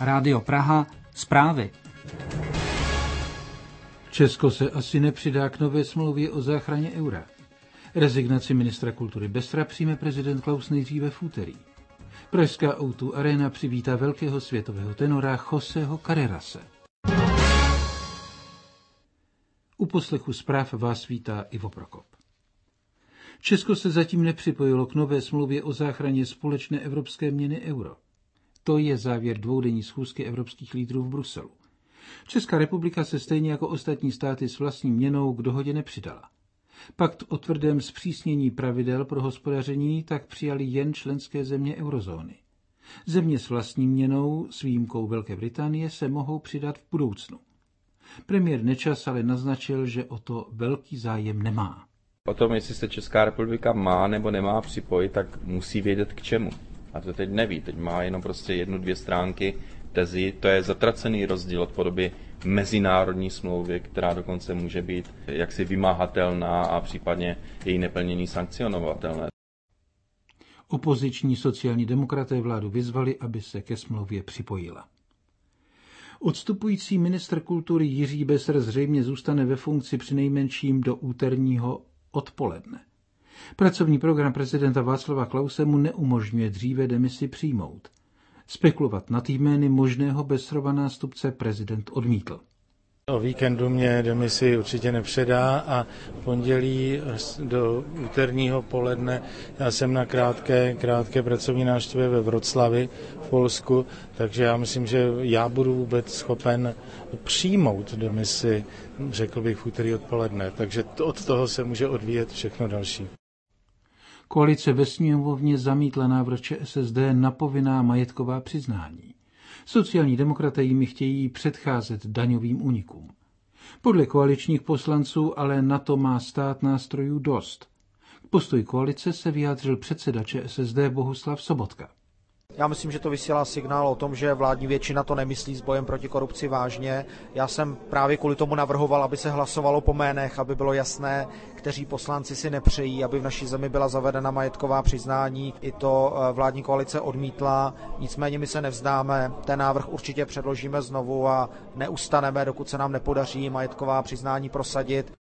Rádio Praha, zprávy. Česko se asi nepřidá k nové smlouvě o záchraně eura. Rezignaci ministra kultury Bessera přijme prezident Klaus nejdříve v úterý. Pražská O2 Arena přivítá velkého světového tenora Joseho Carrerase. U poslechu zpráv vás vítá Ivo Prokop. Česko se zatím nepřipojilo k nové smlouvě o záchraně společné evropské měny euro. To je závěr dvoudenní schůzky evropských lídrů v Bruselu. Česká republika se stejně jako ostatní státy s vlastní měnou k dohodě nepřidala. Pakt o tvrdém zpřísnění pravidel pro hospodaření tak přijali jen členské země eurozóny. Země s vlastní měnou, s výjimkou Velké Británie, se mohou přidat v budoucnu. Premiér Nečas ale naznačil, že o to velký zájem nemá. O tom, jestli se Česká republika má nebo nemá připojit, tak musí vědět k čemu. A to teď neví, teď má jenom prostě 1-2 stránky tezi, to je zatracený rozdíl od podoby mezinárodní smlouvy, která dokonce může být jaksi vymáhatelná a případně její neplnění sankcionovatelné. Opoziční sociální demokraté vládu vyzvali, aby se ke smlouvě připojila. Odstupující ministr kultury Jiří Besser zřejmě zůstane ve funkci přinejmenším do úterního odpoledne. Pracovní program prezidenta Václava Klause mu neumožňuje dříve demisi přijmout. Spekulovat nad jmény možného Besserova nástupce prezident odmítl. O víkendu mě demisi určitě nepředá a v pondělí do úterního poledne já jsem na krátké pracovní návštěvě ve Wroclawi v Polsku, takže já myslím, že já budu vůbec schopen přijmout demisi, řekl bych v úterý odpoledne, takže od toho se může odvíjet všechno další. Koalice ve sněmovně zamítla návrh ČSSD na povinná majetková přiznání. Sociální demokraté jimi chtějí předcházet daňovým únikům. Podle koaličních poslanců ale na to má stát nástrojů dost. K postoji koalice se vyjádřil předseda ČSSD Bohuslav Sobotka. Já myslím, že to vysílá signál o tom, že vládní většina to nemyslí s bojem proti korupci vážně. Já jsem právě kvůli tomu navrhoval, aby se hlasovalo po jménech, aby bylo jasné, kteří poslanci si nepřejí, aby v naší zemi byla zavedena majetková přiznání. I to vládní koalice odmítla, nicméně my se nevzdáme. Ten návrh určitě předložíme znovu a neustaneme, dokud se nám nepodaří majetková přiznání prosadit.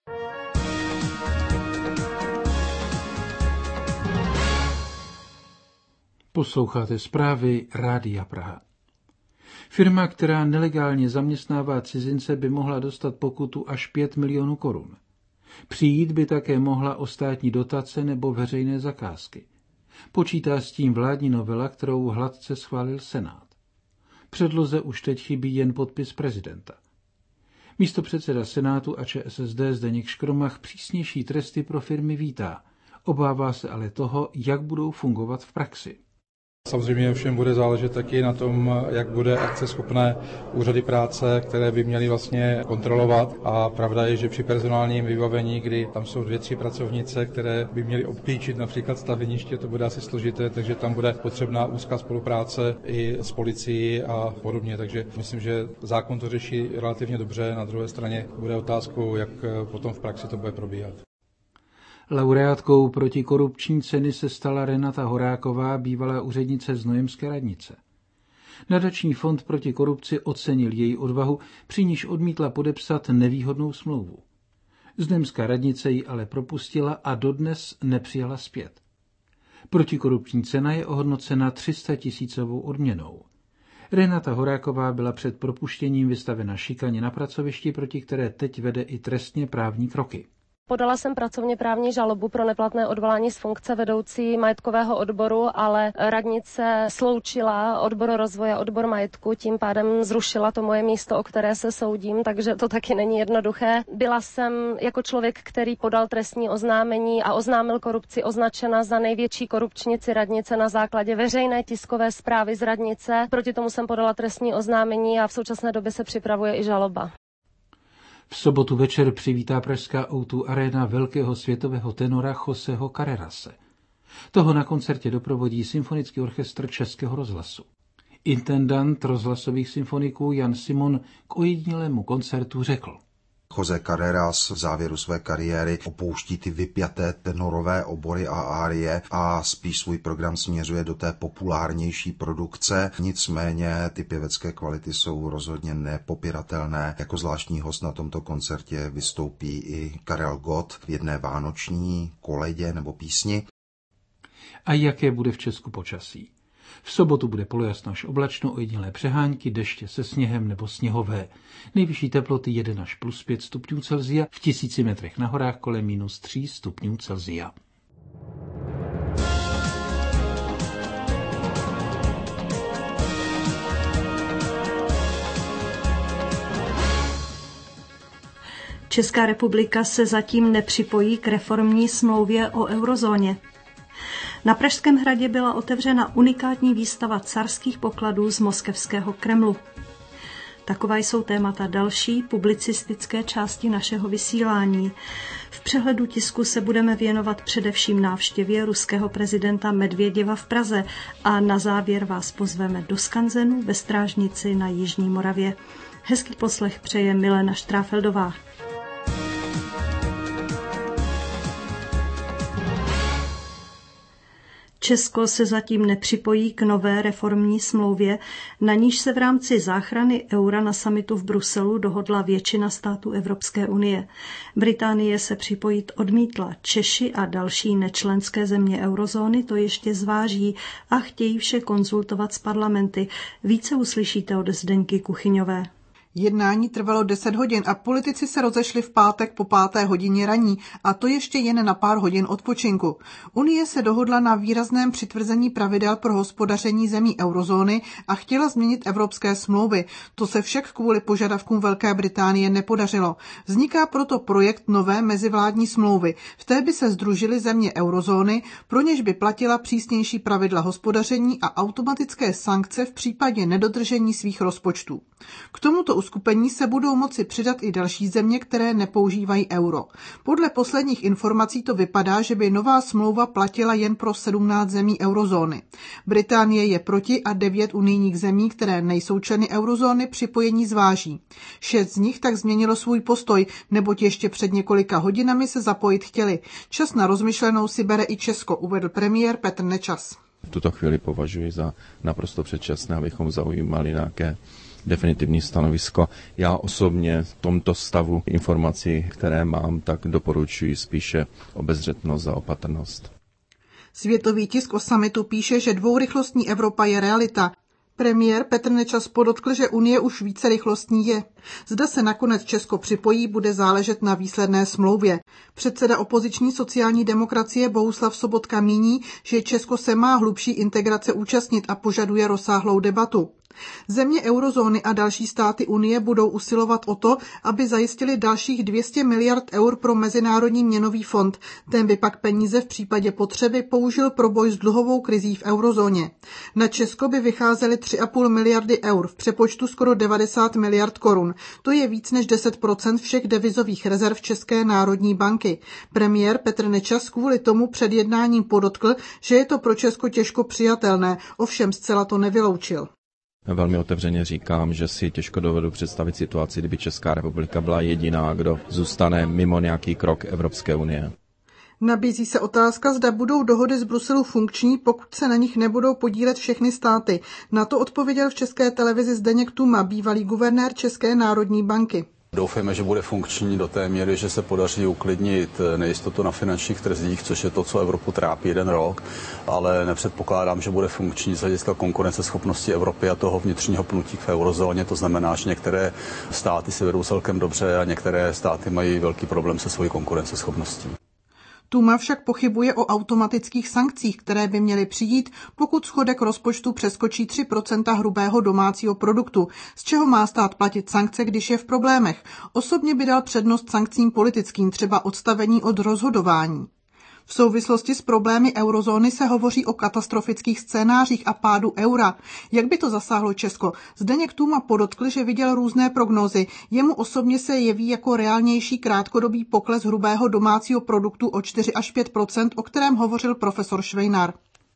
Posloucháte zprávy Rádia Praha. Firma, která nelegálně zaměstnává cizince, by mohla dostat pokutu až 5 milionů korun. Přijít by také mohla o státní dotace nebo veřejné zakázky. Počítá s tím vládní novela, kterou hladce schválil Senát. Předloze už teď chybí jen podpis prezidenta. Místopředseda Senátu a ČSSD Zdeněk Škromach přísnější tresty pro firmy vítá. Obává se ale toho, jak budou fungovat v praxi. Samozřejmě všem bude záležet taky na tom, jak bude akceschopné úřady práce, které by měly vlastně kontrolovat. A pravda je, že při personálním vybavení, kdy tam jsou 2-3 pracovnice, které by měly obklíčit například staveniště, to bude asi složité, takže tam bude potřebná úzká spolupráce i s policií a podobně. Takže myslím, že zákon to řeší relativně dobře. Na druhé straně bude otázkou, jak potom v praxi to bude probíhat. Laureátkou protikorupční ceny se stala Renata Horáková, bývalá úřednice Znojemské radnice. Nadační fond proti korupci ocenil její odvahu, při níž odmítla podepsat nevýhodnou smlouvu. Znojemská radnice ji ale propustila a dodnes nepřijala zpět. Protikorupční cena je ohodnocena 300 000 odměnou. Renata Horáková byla před propuštěním vystavena šikaně na pracovišti, proti které teď vede i trestně právní kroky. Podala jsem pracovně právní žalobu pro neplatné odvolání z funkce vedoucí majetkového odboru, ale radnice sloučila odbor rozvoje, odbor majetku, tím pádem zrušila to moje místo, o které se soudím, takže to taky není jednoduché. Byla jsem jako člověk, který podal trestní oznámení a oznámil korupci, označena za největší korupčnici radnice na základě veřejné tiskové zprávy z radnice. Proti tomu jsem podala trestní oznámení a v současné době se připravuje i žaloba. V sobotu večer přivítá pražská O2 Arena velkého světového tenora Joseho Carrerase. Toho na koncertě doprovodí Symfonický orchestr Českého rozhlasu. Intendant rozhlasových symfoniků Jan Simon k ojedinělému koncertu řekl. José Carreras v závěru své kariéry opouští ty vypjaté tenorové obory a árie a spíš svůj program směřuje do té populárnější produkce. Nicméně ty pěvecké kvality jsou rozhodně nepopiratelné. Jako zvláštní host na tomto koncertě vystoupí i Karel Gott v jedné vánoční koledě nebo písni. A jaké bude v Česku počasí? V sobotu bude polojasno až oblačno, ojedinělé přehánky, deště se sněhem nebo sněhové. Nejvyšší teploty 1 až +5 stupňů Celsia, v 1000 metrech na horách kolem -3 stupňů Celsia. Česká republika se zatím nepřipojí k reformní smlouvě o eurozóně. Na Pražském hradě byla otevřena unikátní výstava carských pokladů z moskevského Kremlu. Taková jsou témata další publicistické části našeho vysílání. V přehledu tisku se budeme věnovat především návštěvě ruského prezidenta Medvěděva v Praze a na závěr vás pozveme do skanzenu ve Strážnici na Jižní Moravě. Hezký poslech přeje Milena Štráfeldová. Česko se zatím nepřipojí k nové reformní smlouvě, na níž se v rámci záchrany eura na summitu v Bruselu dohodla většina států Evropské unie. Británie se připojit odmítla. Češi a další nečlenské země eurozóny to ještě zváží a chtějí vše konzultovat s parlamenty. Více uslyšíte od Zdeňky Kuchyňové. Jednání trvalo 10 hodin a politici se rozešli v pátek po 5. hodině raní, a to ještě jen na pár hodin odpočinku. Unie se dohodla na výrazném přitvrzení pravidel pro hospodaření zemí eurozóny a chtěla změnit evropské smlouvy. To se však kvůli požadavkům Velké Británie nepodařilo. Vzniká proto projekt nové mezivládní smlouvy. V té by se sdružily země eurozóny, pro něž by platila přísnější pravidla hospodaření a automatické sankce v případě nedodržení svých rozpočtů. K tomuto uskupení se budou moci přidat i další země, které nepoužívají euro. Podle posledních informací to vypadá, že by nová smlouva platila jen pro 17 zemí eurozóny. Británie je proti a 9 unijních zemí, které nejsou členy eurozóny, připojení zváží. 6 z nich tak změnilo svůj postoj, neboť ještě před několika hodinami se zapojit chtěli. Čas na rozmyšlenou si bere i Česko, uvedl premiér Petr Nečas. V tuto chvíli považuji za naprosto předčasné, abychom zaujímali nějaké definitivní stanovisko. Já osobně v tomto stavu informací, které mám, tak doporučuji spíše obezřetnost a opatrnost. Světový tisk o summitu píše, že dvourychlostní Evropa je realita. Premiér Petr Nečas podotkl, že Unie už vícerychlostní je. Zda se nakonec Česko připojí, bude záležet na výsledné smlouvě. Předseda opoziční sociální demokracie Bohuslav Sobotka míní, že Česko se má hlubší integrace účastnit a požaduje rozsáhlou debatu. Země eurozóny a další státy Unie budou usilovat o to, aby zajistili dalších 200 miliard eur pro Mezinárodní měnový fond. Ten by pak peníze v případě potřeby použil pro boj s dluhovou krizí v eurozóně. Na Česko by vycházely 3,5 miliardy eur, v přepočtu skoro 90 miliard korun. To je víc než 10% všech devizových rezerv České národní banky. Premiér Petr Nečas kvůli tomu před jednáním podotkl, že je to pro Česko těžko přijatelné, ovšem zcela to nevyloučil. Velmi otevřeně říkám, že si těžko dovedu představit situaci, kdyby Česká republika byla jediná, kdo zůstane mimo nějaký krok Evropské unie. Nabízí se otázka, zda budou dohody z Bruselu funkční, pokud se na nich nebudou podílet všechny státy. Na to odpověděl v České televizi Zdeněk Tuma, bývalý guvernér České národní banky. Doufejme, že bude funkční do té míry, že se podaří uklidnit nejistotu na finančních trzích, což je to, co Evropu trápí 1 rok, ale nepředpokládám, že bude funkční z hlediska konkurenceschopnosti Evropy a toho vnitřního pnutí v eurozóně. To znamená, že některé státy si vedou celkem dobře a některé státy mají velký problém se svojí konkurenceschopností. Tuma však pochybuje o automatických sankcích, které by měly přijít, pokud schodek rozpočtu přeskočí 3% hrubého domácího produktu. Z čeho má stát platit sankce, když je v problémech? Osobně by dal přednost sankcím politickým, třeba odstavení od rozhodování. V souvislosti s problémy eurozóny se hovoří o katastrofických scénářích a pádu eura. Jak by to zasáhlo Česko? Zdeněk Tuma podotkl, že viděl různé prognózy. Jemu osobně se jeví jako reálnější krátkodobý pokles hrubého domácího produktu o 4 až 5%, o kterém hovořil profesor Švejnar.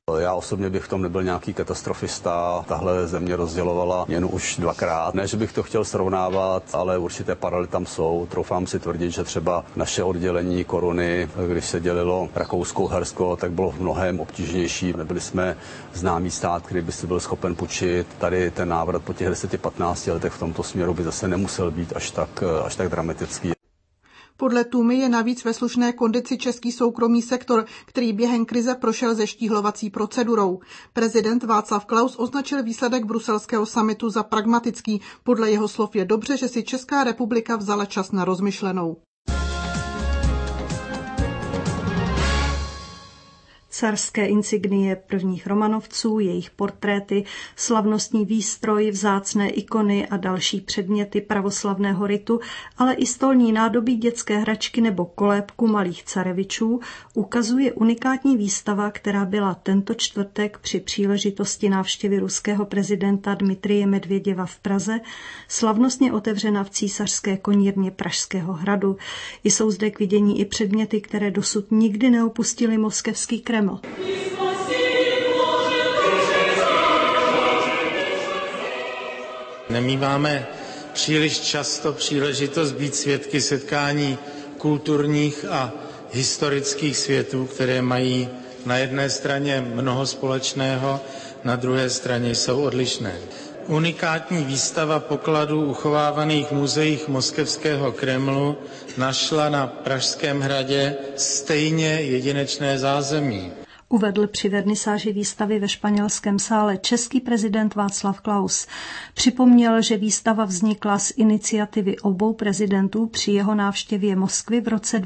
Já osobně bych v tom nebyl nějaký katastrofista. Tahle země rozdělovala měnu už dvakrát. Ne, že bych to chtěl srovnávat, ale určité paralely tam jsou. Troufám si tvrdit, že třeba naše oddělení koruny, když se dělilo Rakousko-Uhersko, tak bylo v mnohem obtížnější. Nebyli jsme známý stát, který by si byl schopen půjčit. Tady ten návrat po těch 10-15 letech v tomto směru by zase nemusel být až tak dramatický. Podle Tůmy je navíc ve slušné kondici český soukromý sektor, který během krize prošel zeštíhlovací procedurou. Prezident Václav Klaus označil výsledek bruselského summitu za pragmatický. Podle jeho slov je dobře, že si Česká republika vzala čas na rozmyšlenou. Carské insignie prvních Romanovců, jejich portréty, slavnostní výstroj, vzácné ikony a další předměty pravoslavného ritu, ale i stolní nádobí, dětské hračky nebo kolébku malých carevičů ukazuje unikátní výstava, která byla tento čtvrtek při příležitosti návštěvy ruského prezidenta Dmitrije Medvěděva v Praze slavnostně otevřena v Císařské konírně Pražského hradu. Jsou zde k vidění i předměty, které dosud nikdy neopustily moskevský Kreml. Nemíváme příliš často příležitost být svědky setkání kulturních a historických světů, které mají na jedné straně mnoho společného, na druhé straně jsou odlišné. Unikátní výstava pokladů uchovávaných v muzeích moskevského Kremlu našla na Pražském hradě stejně jedinečné zázemí. Uvedl při vernisáži výstavy ve Španělském sále český prezident Václav Klaus. Připomněl, že výstava vznikla z iniciativy obou prezidentů při jeho návštěvě Moskvy v roce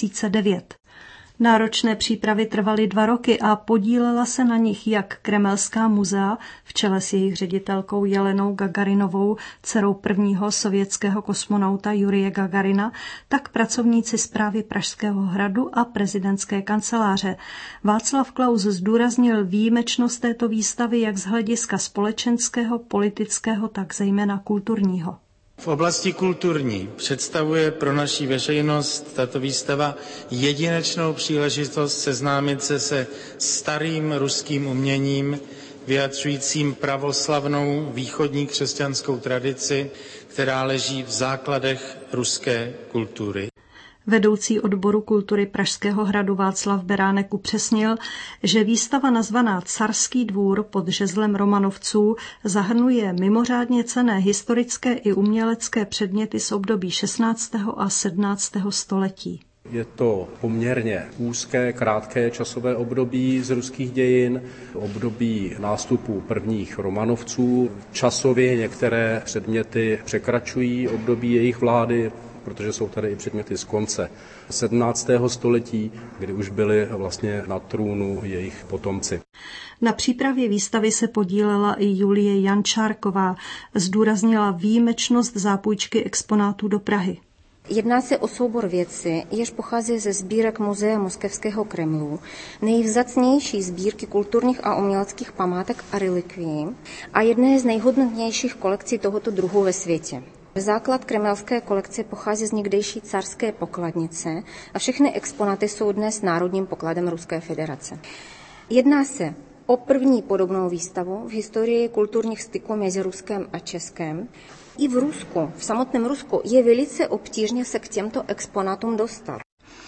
2009. Náročné přípravy trvaly 2 roky a podílela se na nich jak Kremelská muzea v čele s jejich ředitelkou Jelenou Gagarinovou, dcerou prvního sovětského kosmonauta Jurije Gagarina, tak pracovníci správy Pražského hradu a prezidentské kanceláře. Václav Klaus zdůraznil výjimečnost této výstavy jak z hlediska společenského, politického, tak zejména kulturního. V oblasti kulturní představuje pro naši veřejnost tato výstava jedinečnou příležitost seznámit se starým ruským uměním, vyjadřujícím pravoslavnou východní křesťanskou tradici, která leží v základech ruské kultury. Vedoucí odboru kultury Pražského hradu Václav Beránek upřesnil, že výstava nazvaná Carský dvůr pod žezlem Romanovců zahrnuje mimořádně cenné historické i umělecké předměty z období 16. a 17. století. Je to poměrně úzké, krátké časové období z ruských dějin, období nástupu prvních Romanovců. Časově některé předměty překračují období jejich vlády, protože jsou tady i předměty z konce 17. století, kdy už byli vlastně na trůnu jejich potomci. Na přípravě výstavy se podílela i Julie Jančárková. Zdůraznila výjimečnost zápůjčky exponátů do Prahy. Jedná se o soubor věcí, jež pochází ze sbírek Muzea Moskevského Kremlu, nejvzácnější sbírky kulturních a uměleckých památek a relikví a jedné z nejhodnotnějších kolekcí tohoto druhu ve světě. Základ kremelské kolekce pochází z někdejší carské pokladnice a všechny exponáty jsou dnes národním pokladem Ruské federace. Jedná se o první podobnou výstavu v historii kulturních styků mezi Ruskem a Českem. I v Rusku, v samotném Rusku, je velice obtížně se k těmto exponátům dostat.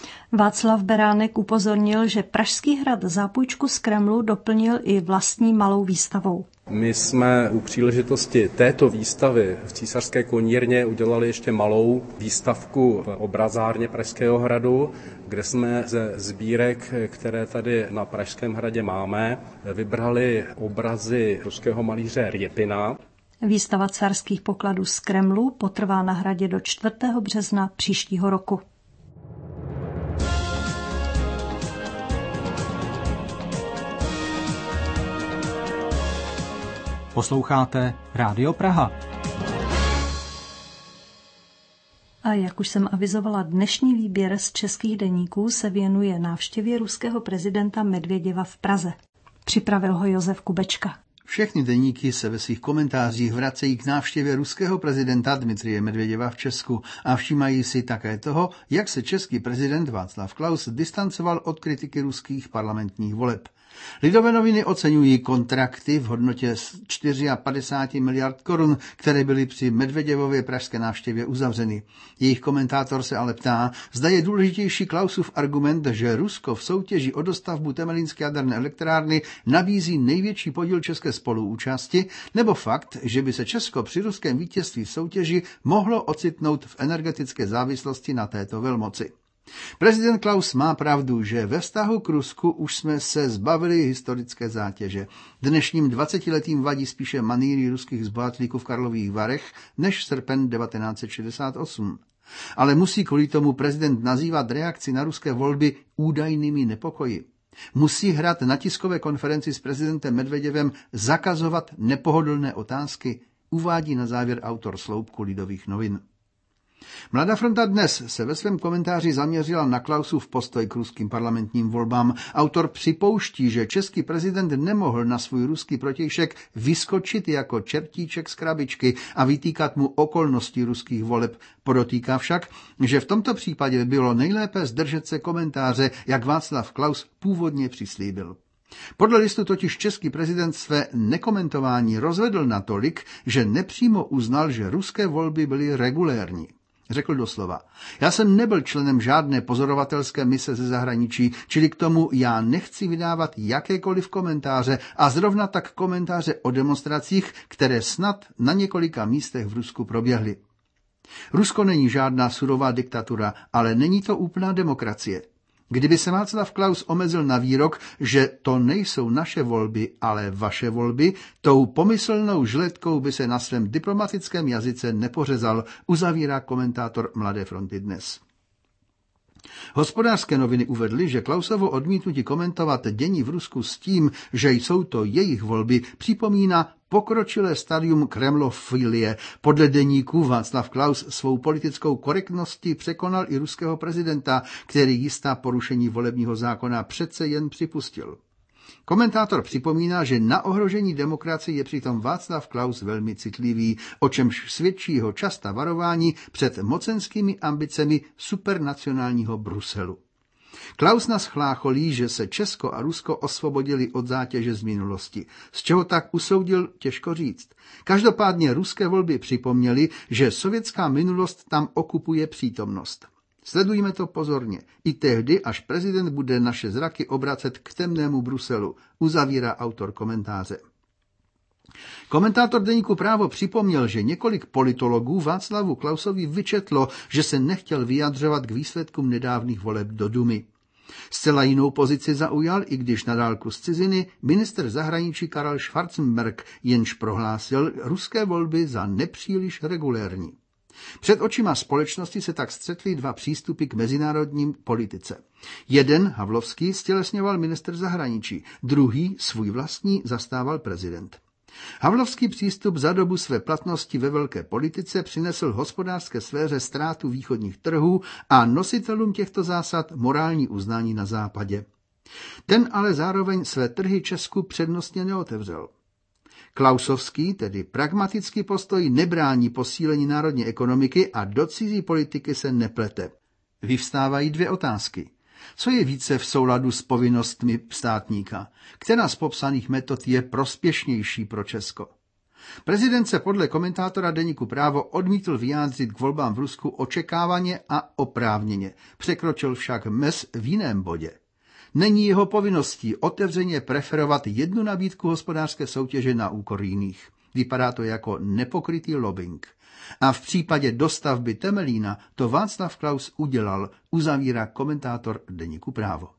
Václav Beránek upozornil, že Pražský hrad zápůjčku z Kremlu doplnil i vlastní malou výstavou. My jsme u příležitosti této výstavy v Císařské konírně udělali ještě malou výstavku v obrazárně Pražského hradu, kde jsme ze sbírek, které tady na Pražském hradě máme, vybrali obrazy ruského malíře Rjepina. Výstava carských pokladů z Kremlu potrvá na hradě do 4. března příštího roku. Posloucháte Rádio Praha. A jak už jsem avizovala, dnešní výběr z českých deníků se věnuje návštěvě ruského prezidenta Medvěděva v Praze. Připravil ho Josef Kubečka. Všechny deníky se ve svých komentářích vracejí k návštěvě ruského prezidenta Dmitrije Medvěděva v Česku a všímají si také toho, jak se český prezident Václav Klaus distancoval od kritiky ruských parlamentních voleb. Lidové noviny oceňují kontrakty v hodnotě 54 miliard korun, které byly při Medveděvově pražské návštěvě uzavřeny. Jejich komentátor se ale ptá, zda je důležitější Klausův argument, že Rusko v soutěži o dostavbu temelínské jaderné elektrárny nabízí největší podíl české spoluúčasti, nebo fakt, že by se Česko při ruském vítězství v soutěži mohlo ocitnout v energetické závislosti na této velmoci. Prezident Klaus má pravdu, že ve vztahu k Rusku už jsme se zbavili historické zátěže. Dnešním 20letým vadí spíše manýry ruských zbohatlíků v Karlových Varech než srpen 1968. Ale musí kvůli tomu prezident nazývat reakci na ruské volby údajnými nepokoji. Musí hrát na tiskové konferenci s prezidentem Medveděvem zakazovat nepohodlné otázky, uvádí na závěr autor sloupku Lidových novin. Mladá fronta dnes se ve svém komentáři zaměřila na Klausův postoj k ruským parlamentním volbám. Autor připouští, že český prezident nemohl na svůj ruský protějšek vyskočit jako čertíček z krabičky a vytýkat mu okolnosti ruských voleb. Podotýká však, že v tomto případě by bylo nejlépe zdržet se komentáře, jak Václav Klaus původně přislíbil. Podle listu totiž český prezident své nekomentování rozvedl natolik, že nepřímo uznal, že ruské volby byly regulérní. Řekl doslova, já jsem nebyl členem žádné pozorovatelské mise ze zahraničí, čili k tomu já nechci vydávat jakékoliv komentáře a zrovna tak komentáře o demonstracích, které snad na několika místech v Rusku proběhly. Rusko není žádná surová diktatura, ale není to úplná demokracie. Kdyby se Václav Klaus omezil na výrok, že to nejsou naše volby, ale vaše volby, tou pomyslnou žiletkou by se na svém diplomatickém jazyce nepořezal, uzavírá komentátor Mladé fronty dnes. Hospodářské noviny uvedly, že Klausovo odmítnutí komentovat dění v Rusku s tím, že jsou to jejich volby, připomíná pokročilé stadium kremlofilie. Podle deníku Václav Klaus svou politickou korektností překonal i ruského prezidenta, který jistá porušení volebního zákona přece jen připustil. Komentátor připomíná, že na ohrožení demokracie je přitom Václav Klaus velmi citlivý, o čemž svědčí jeho častá varování před mocenskými ambicemi supernacionálního Bruselu. Klaus nás chlácholí, že se Česko a Rusko osvobodili od zátěže z minulosti. Z čeho tak usoudil, těžko říct. Každopádně ruské volby připomněly, že sovětská minulost tam okupuje přítomnost. Sledujme to pozorně, i tehdy, až prezident bude naše zraky obracet k temnému Bruselu, uzavírá autor komentáře. Komentátor deníku Právo připomněl, že několik politologů Václavu Klausovi vyčetlo, že se nechtěl vyjadřovat k výsledkům nedávných voleb do Dumy. Zcela jinou pozici zaujal, i když na dálku z ciziny, ministr zahraničí Karel Schwarzenberg, jenž prohlásil ruské volby za nepříliš regulérní. Před očima společnosti se tak střetly dva přístupy k mezinárodní politice. Jeden, Havlovský, stělesňoval ministr zahraničí, druhý, svůj vlastní, zastával prezident. Havlovský přístup za dobu své platnosti ve velké politice přinesl hospodářské sféře ztrátu východních trhů a nositelům těchto zásad morální uznání na západě. Ten ale zároveň své trhy Česku přednostně neotevřel. Klausovský, tedy pragmatický postoj, nebrání posílení národní ekonomiky a do cizí politiky se neplete. Vyvstávají dvě otázky. Co je více v souladu s povinnostmi státníka? Která z popsaných metod je prospěšnější pro Česko? Prezident se podle komentátora deníku Právo odmítl vyjádřit k volbám v Rusku očekávaně a oprávněně. Překročil však mez v jiném bodě. Není jeho povinností otevřeně preferovat jednu nabídku hospodářské soutěže na úkor jiných. Vypadá to jako nepokrytý lobbying. A v případě dostavby Temelína to Václav Klaus udělal, uzavírá komentátor deníku Právo.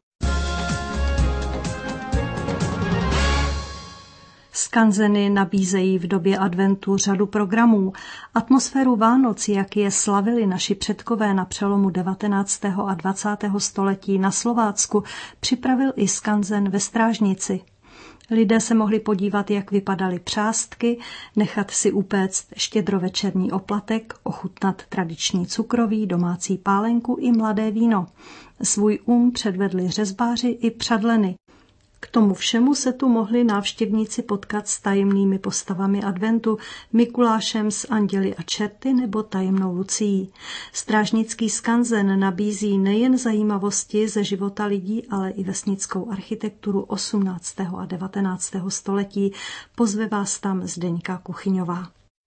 Skanzeny nabízejí v době adventu řadu programů. Atmosféru Vánoc, jak je slavili naši předkové na přelomu 19. a 20. století na Slovácku, připravil i skanzen ve Strážnici. Lidé se mohli podívat, jak vypadaly přástky, nechat si upéct štědrovečerní oplatek, ochutnat tradiční cukroví, domácí pálenku i mladé víno. Svůj předvedli řezbáři i přadleny. K tomu všemu se tu mohli návštěvníci potkat s tajemnými postavami adventu, Mikulášem s anděli a čerty nebo tajemnou Lucií. Strážnický skanzen nabízí nejen zajímavosti ze života lidí, ale i vesnickou architekturu 18. a 19. století. Pozve vás tam Zdeňka Kuchyňová.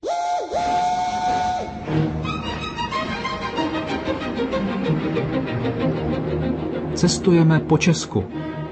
Cestujeme po Česku.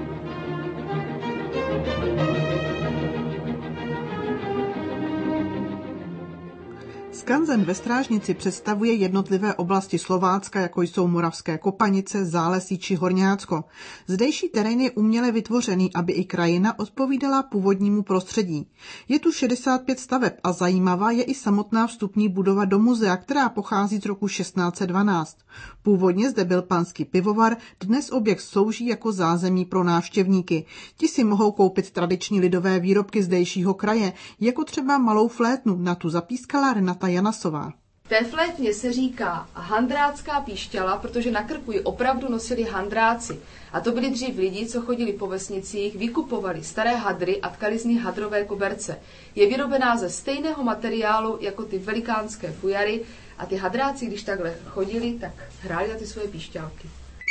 Skanzen ve Strážnici představuje jednotlivé oblasti Slovácka, jako jsou Moravské Kopanice, Zálesí či Horňácko. Zdejší terén je uměle vytvořený, aby i krajina odpovídala původnímu prostředí. Je tu 65 staveb a zajímavá je i samotná vstupní budova do muzea, která pochází z roku 1612. Původně zde byl panský pivovar, dnes objekt slouží jako zázemí pro návštěvníky. Ti si mohou koupit tradiční lidové výrobky zdejšího kraje, jako třeba malou flétnu, na tu zapískala Renata Janasová. Té flétně se říká handrácká píšťala, protože na krku ji opravdu nosili handráci. A to byli dřív lidi, co chodili po vesnicích, vykupovali staré hadry a tkali z nich hadrové koberce. Je vyrobená ze stejného materiálu jako ty velikánské fujary a ty hadráci, když takhle chodili, tak hráli na ty svoje píšťalky.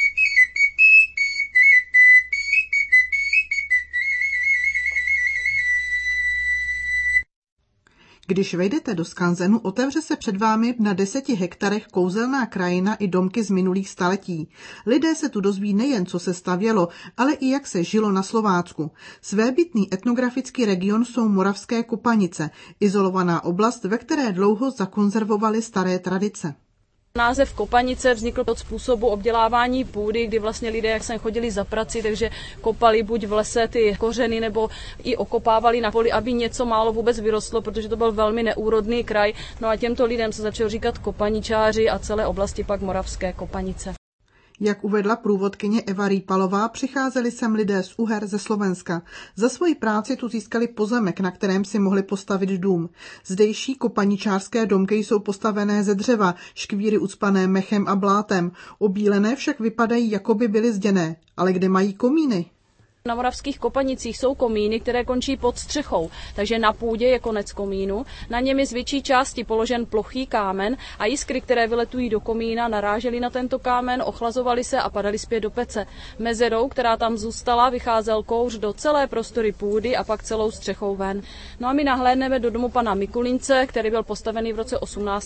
Když vejdete do skanzenu, otevře se před vámi na 10 hektarech kouzelná krajina i domky z minulých staletí. Lidé se tu dozví nejen, co se stavělo, ale i jak se žilo na Slovácku. Svébytný etnografický region jsou Moravské Kopanice, izolovaná oblast, ve které dlouho zakonzervovali staré tradice. Název Kopanice vznikl od způsobu obdělávání půdy, kdy vlastně lidé, jak sem chodili za prací, takže kopali buď v lese ty kořeny, nebo i okopávali na poli, aby něco málo vůbec vyrostlo, protože to byl velmi neúrodný kraj. No a těmto lidem se začalo říkat kopaničáři a celé oblasti pak Moravské Kopanice. Jak uvedla průvodkyně Eva Rýpalová, přicházeli sem lidé z Uher ze Slovenska. Za svoji práci tu získali pozemek, na kterém si mohli postavit dům. Zdejší kopaničářské domky jsou postavené ze dřeva, škvíry ucpané mechem a blátem. Obílené však vypadají, jako by byly zděné. Ale kde mají komíny? Na Moravských Kopanicích jsou komíny, které končí pod střechou, takže na půdě je konec komínu. Na něm je z větší části položen plochý kámen a jiskry, které vyletují do komína, narážely na tento kámen, ochlazovaly se a padaly zpět do pece. Mezerou, která tam zůstala, vycházel kouř do celé prostory půdy a pak celou střechou ven. No a my nahlédneme do domu pana Mikulince, který byl postavený v roce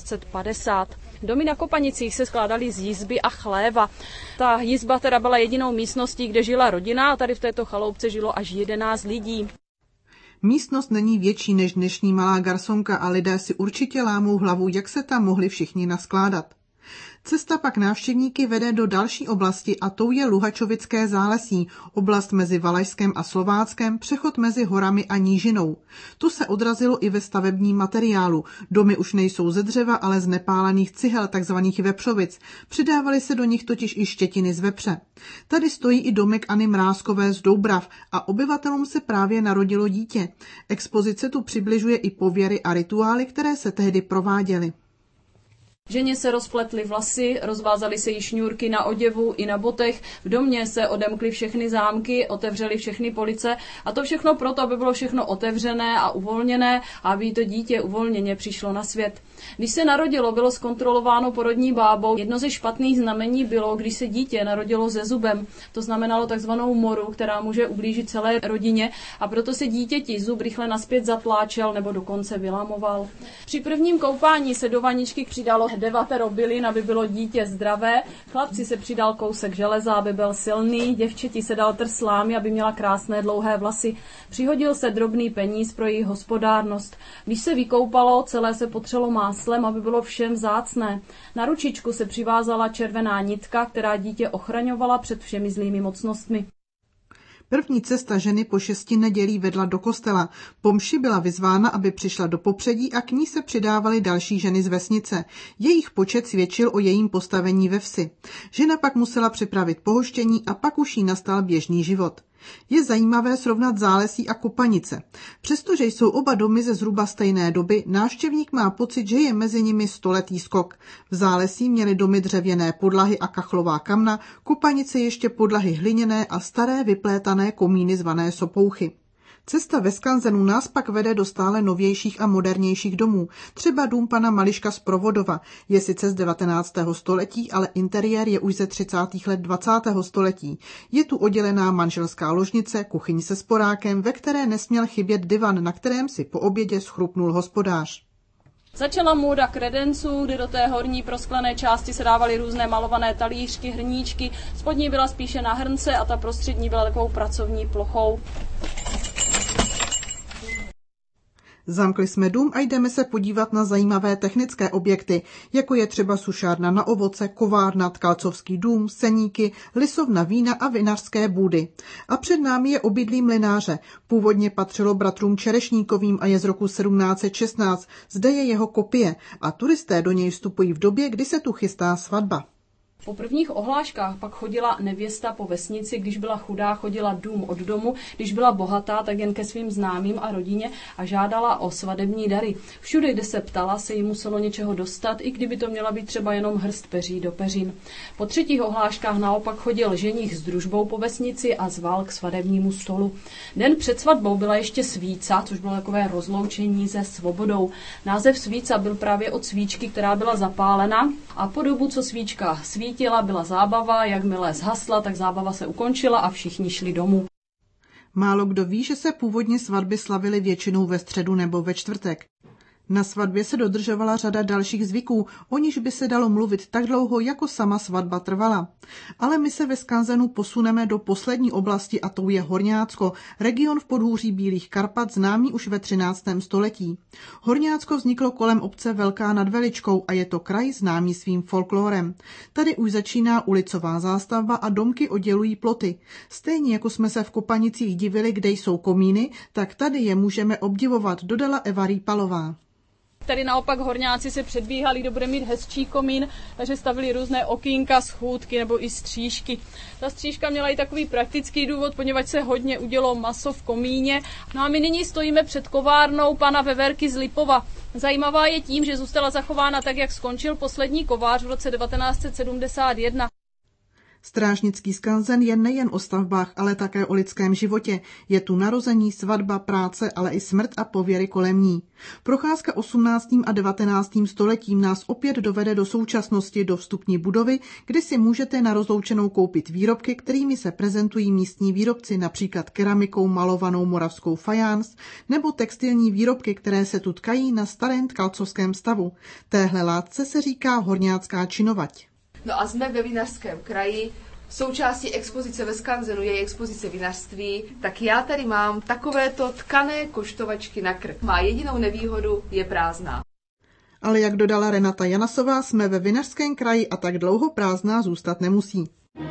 1850. Domy na Kopanicích se skládaly z jizby a chléva. Ta jizba teda byla jedinou místností, kde žila rodina a tady v této chaloupce žilo až 11 lidí. Místnost není větší než dnešní Malá Garsonka a lidé si určitě lámou hlavu, jak se tam mohli všichni naskládat. Cesta pak návštěvníky vede do další oblasti a tou je Luhačovické Zálesí, oblast mezi Valašskem a Slováckem, přechod mezi horami a nížinou. Tu se odrazilo i ve stavebním materiálu. Domy už nejsou ze dřeva, ale z nepálených cihel, takzvaných vepřovic. Přidávaly se do nich totiž i štětiny z vepře. Tady stojí i domek Anny Mrázkové z Doubrav a obyvatelům se právě narodilo dítě. Expozice tu přibližuje i pověry a rituály, které se tehdy prováděly. Ženě se rozpletly vlasy, rozvázaly se jí šňůrky na oděvu i na botech, v domě se odemkly všechny zámky, otevřely všechny police a to všechno proto, aby bylo všechno otevřené a uvolněné a aby to dítě uvolněně přišlo na svět. Když se narodilo, bylo zkontrolováno porodní bábou. Jedno ze špatných znamení bylo, když se dítě narodilo se zubem. To znamenalo takzvanou moru, která může ublížit celé rodině a proto se dítěti zub rychle naspět zatláčel nebo dokonce vylamoval. Při prvním koupání se do vaničky přidalo 9 bylin, aby bylo dítě zdravé. Chlapci se přidal kousek železa, aby byl silný, děvčeti se dal trst slámy, aby měla krásné dlouhé vlasy. Přihodil se drobný peníz pro její hospodárnost. Když se vykoupalo, celé se potřelo máslem, aby bylo všem vzácné. Na ručičku se přivázala červená nitka, která dítě ochraňovala před všemi zlými mocnostmi. První cesta ženy po 6 nedělí vedla do kostela. Po mši byla vyzvána, aby přišla do popředí a k ní se přidávaly další ženy z vesnice. Jejich počet svědčil o jejím postavení ve vsi. Žena pak musela připravit pohoštění a pak už jí nastal běžný život. Je zajímavé srovnat Zálesí a Kopanice. Přestože jsou oba domy ze zhruba stejné doby, návštěvník má pocit, že je mezi nimi stoletý skok. V Zálesí měly domy dřevěné podlahy a kachlová kamna, Kopanice ještě podlahy hliněné a staré vyplétané komíny zvané sopouchy. Cesta ve skanzenu nás pak vede do stále novějších a modernějších domů. Třeba dům pana Mališka z Provodova je sice z 19. století, ale interiér je už ze 30. let 20. století. Je tu oddělená manželská ložnice, kuchyň se sporákem, ve které nesměl chybět divan, na kterém si po obědě schrupnul hospodář. Začala móda kredenců, kdy do té horní prosklené části se dávaly různé malované talířky, hrníčky, spodní byla spíše na hrnce a ta prostřední byla takovou pracovní plochou. Zamkli jsme dům a jdeme se podívat na zajímavé technické objekty, jako je třeba sušárna na ovoce, kovárna, tkalcovský dům, seníky, lisovna vína a vinařské bůdy. A před námi je obydlí mlynáře. Původně patřilo bratrům Čerešníkovým a je z roku 1716. Zde je jeho kopie a turisté do něj vstupují v době, kdy se tu chystá svatba. Po prvních ohláškách pak chodila nevěsta po vesnici, když byla chudá, chodila dům od domu, když byla bohatá, tak jen ke svým známým a rodině a žádala o svadební dary. Všude, kde se ptala, se jí muselo něčeho dostat, i kdyby to měla být třeba jenom hrst peří do peřin. Po třetích ohláškách naopak chodil ženich s družbou po vesnici a zval k svadebnímu stolu. Den před svatbou byla ještě svíca, což bylo takové rozloučení se svobodou. Název svíca byl právě od svíčky, která byla zapálena, a po dobu, co svíčka svítila, byla zábava, jakmile zhasla, tak zábava se ukončila a všichni šli domů. Málo kdo ví, že se původně svatby slavily většinou ve středu nebo ve čtvrtek. Na svatbě se dodržovala řada dalších zvyků, o nichž by se dalo mluvit tak dlouho, jako sama svatba trvala. Ale my se ve skanzenu posuneme do poslední oblasti a tou je Horňácko, region v podhůří Bílých Karpat, známý už ve 13. století. Horňácko vzniklo kolem obce Velká nad Veličkou a je to kraj známý svým folklórem. Tady už začíná ulicová zástavba a domky oddělují ploty. Stejně jako jsme se v Kopanicích divili, kde jsou komíny, tak tady je můžeme obdivovat, dodala Eva Rýpalová. Tady naopak horňáci se předbíhali, kdo bude mít hezčí komín, takže stavili různé okýnka, schůdky nebo i stříšky. Ta stříška měla i takový praktický důvod, poněvadž se hodně udělo maso v komíně. No a my nyní stojíme před kovárnou pana Veverky z Lipova. Zajímavá je tím, že zůstala zachována tak, jak skončil poslední kovář v roce 1971. Strážnický skanzen je nejen o stavbách, ale také o lidském životě. Je tu narození, svatba, práce, ale i smrt a pověry kolem ní. Procházka 18. a 19. stoletím nás opět dovede do současnosti, do vstupní budovy, kde si můžete na rozloučenou koupit výrobky, kterými se prezentují místní výrobci, například keramikou malovanou moravskou fajáns, nebo textilní výrobky, které se tu tkají na starém tkalcovském stavu. Téhle látce se říká horňácká činovať. No a jsme ve Vinařském kraji, součástí expozice ve skanzenu je expozice vinařství, tak já tady mám takovéto tkané koštovačky na krk. Má jedinou nevýhodu, je prázdná. Ale jak dodala Renata Janasová, jsme ve Vinařském kraji a tak dlouho prázdná zůstat nemusí.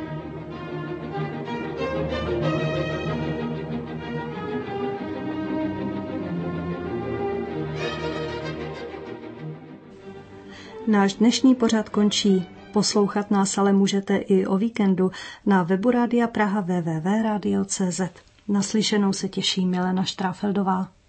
Náš dnešní pořad končí. Poslouchat nás ale můžete i o víkendu na webu Rádia Praha www.radio.cz. Naslyšenou se těší Milena Štráfeldová.